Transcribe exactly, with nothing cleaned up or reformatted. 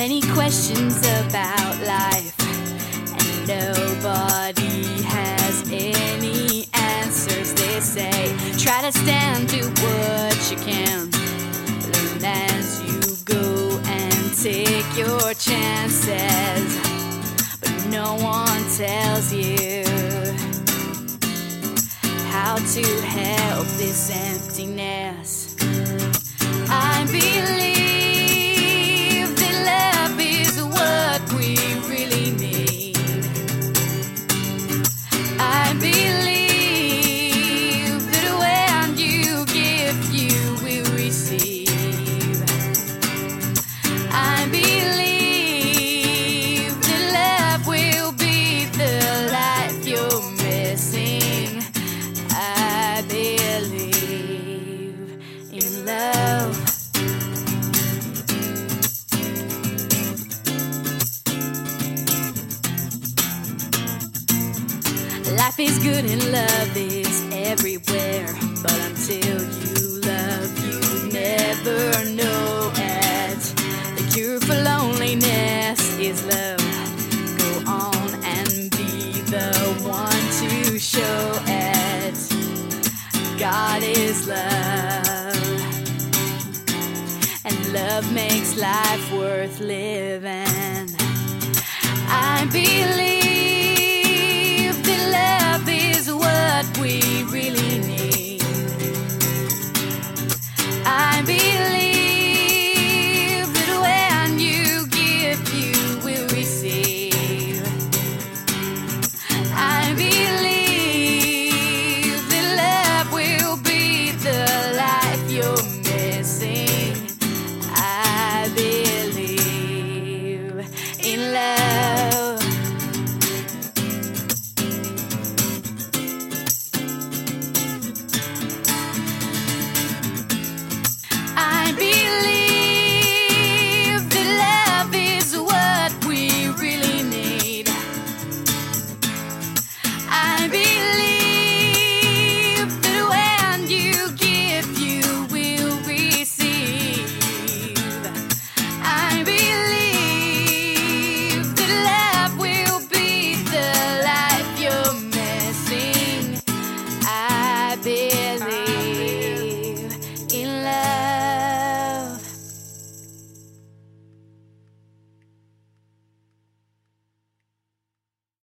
many questions about life, and nobody has any answers. They say, try to stand, do what you can, learn as you go and take your chances. But no one tells you how to help this emptiness. I believe that love is what we really need. I believe that when you give, you will receive. I believe that love will be the life you're missing. I believe in love. Life is good and love is everywhere, but until you love, you never know it. The cure for loneliness is love. Go on and be the one to show it. God is love, and love makes life worth living.